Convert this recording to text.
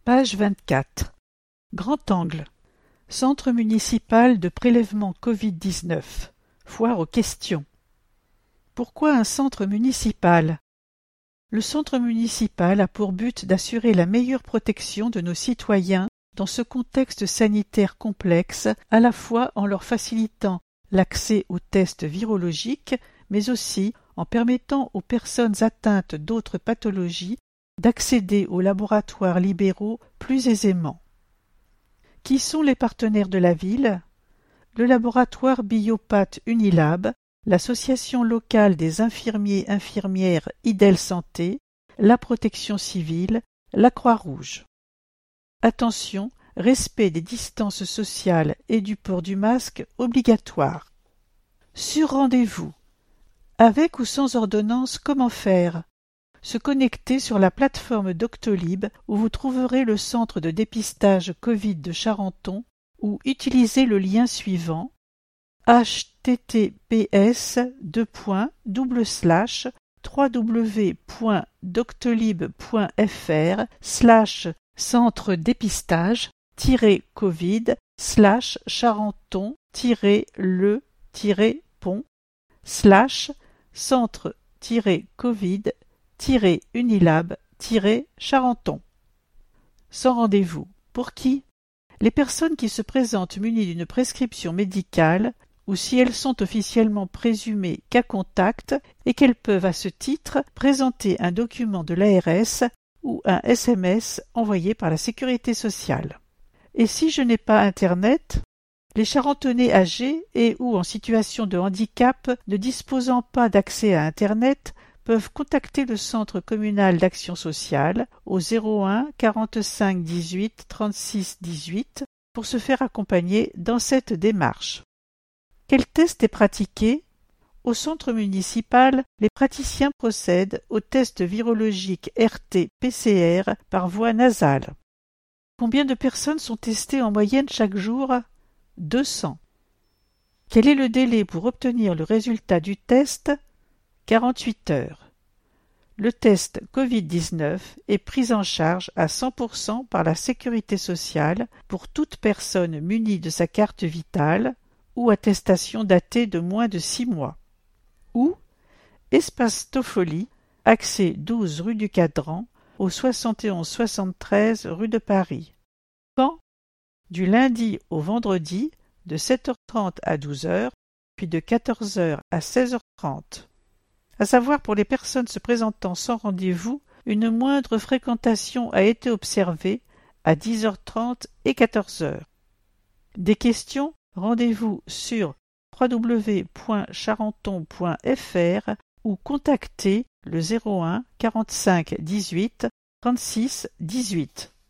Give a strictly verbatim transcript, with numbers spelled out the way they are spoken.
Page vingt-quatre. Grand Angle. Centre municipal de prélèvement covid dix-neuf. Foire aux questions. Pourquoi un centre municipal? Le centre municipal a pour but d'assurer la meilleure protection de nos citoyens dans ce contexte sanitaire complexe, à la fois en leur facilitant l'accès aux tests virologiques, mais aussi en permettant aux personnes atteintes d'autres pathologies d'accéder aux laboratoires libéraux plus aisément. Qui sont les partenaires de la ville? Le laboratoire Biopath Unilab, l'association locale des infirmiers-infirmières Idel Santé, la protection civile, la Croix-Rouge. Attention, respect des distances sociales et du port du masque obligatoire. Sur rendez-vous. Avec ou sans ordonnance, comment faire? Se connecter sur la plateforme Doctolib où vous trouverez le centre de dépistage Covid de Charenton ou utiliser le lien suivant h t t p s deux points double slash w point doctolib point f r slash centre dépistage tiret covid slash charenton tiret le tiret pont slash centre tiret covid tiret unilab tiret charenton. Sans rendez-vous. Pour qui? Les personnes qui se présentent munies d'une prescription médicale ou si elles sont officiellement présumées cas contact et qu'elles peuvent à ce titre présenter un document de l'A R S ou un S M S envoyé par la Sécurité sociale. Et si je n'ai pas Internet? Les Charentonais âgés et ou en situation de handicap ne disposant pas d'accès à Internet peuvent contacter le Centre communal d'action sociale au zéro un quarante-cinq dix-huit trente-six dix-huit pour se faire accompagner dans cette démarche. Quel test est pratiqué? Au centre municipal, les praticiens procèdent au test virologique R T P C R par voie nasale. Combien de personnes sont testées en moyenne chaque jour? deux cents. Quel est le délai pour obtenir le résultat du test? quarante-huit heures. Le test covid dix-neuf est pris en charge à cent pour cent par la Sécurité sociale pour toute personne munie de sa carte vitale ou attestation datée de moins de six mois. Ou Espace Toffoli, accès douze rue du Cadran, au soixante et onze soixante-treize rue de Paris. Quand? Du lundi au vendredi, de sept heures trente à douze heures, puis de quatorze heures à seize heures trente. À savoir pour les personnes se présentant sans rendez-vous, une moindre fréquentation a été observée à dix heures trente et quatorze heures. Des questions? Rendez-vous sur w w w point charenton point f r ou contactez le zéro un quarante-cinq dix-huit trente-six dix-huit.